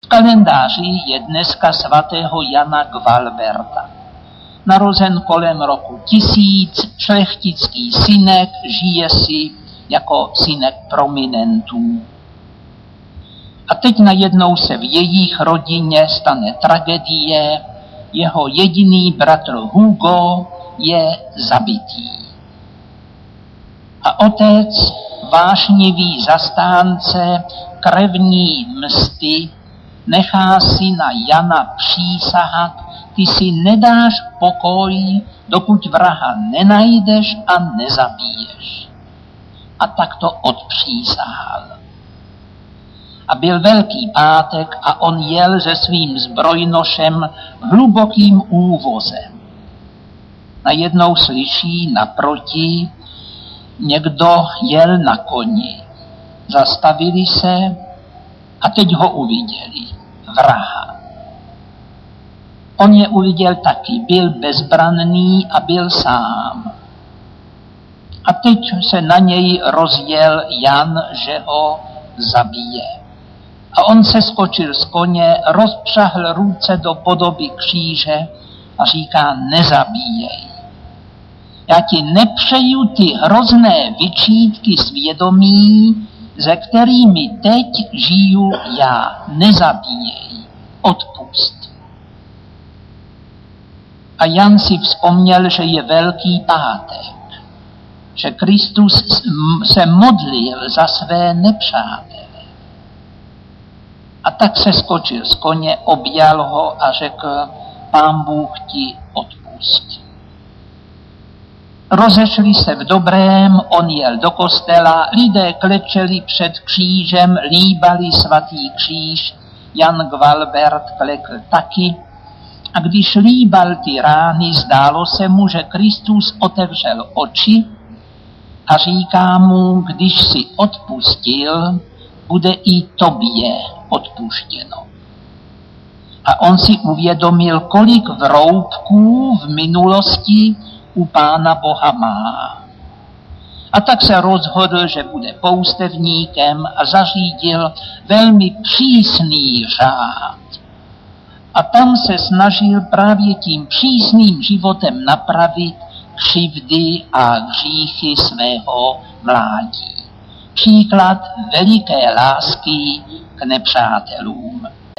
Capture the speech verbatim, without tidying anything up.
kalendáři je dneska svatého Jana Gvalberta. Narozen kolem roku tisíc, šlechtický synek, žije si jako synek prominentů. A teď najednou se v jejich rodině stane tragédie, jeho jediný bratr Hugo je zabitý. A otec, vášnivý zastánce krevní msty, nechá si na Jana přísahat: ty si nedáš pokoj, dokud vraha nenajdeš a nezabiješ. A tak to odpřísahal. A byl Velký pátek a on jel se svým zbrojnošem hlubokým úvozem. Najednou slyší naproti, někdo jel na koni. Zastavili se a teď ho uviděli. Vraha. On je uviděl taky, byl bezbranný a byl sám. A teď se na něj rozjel Jan, že ho zabije. A on se skočil z koně, rozpřahl ruce do podoby kříže a říká: nezabíjej. Já ti nepřeju ty hrozné vyčítky svědomí, ze kterými teď žiju já. Nezabíjej, odpust. A Jan si vzpomněl, že je Velký pátek, že Kristus se modlil za své nepřátele. A tak se skočil z koně, objal ho a řekl: Pán Bůh ti odpust. Rozešli se v dobrém, on jel do kostela, lidé klečeli před křížem, líbali svatý kříž, Jan Gvalbert klekl taky. A když líbal ty rány, zdálo se mu, že Kristus otevřel oči a říká mu: když si odpustil, bude i tobě odpuštěno. A on si uvědomil, kolik vroubků v minulosti u Pána Boha má. A tak se rozhodl, že bude poustevníkem a zařídil velmi přísný řád. A tam se snažil právě tím přísným životem napravit křivdy a hříchy svého mládí. Příklad veliké lásky k nepřátelům.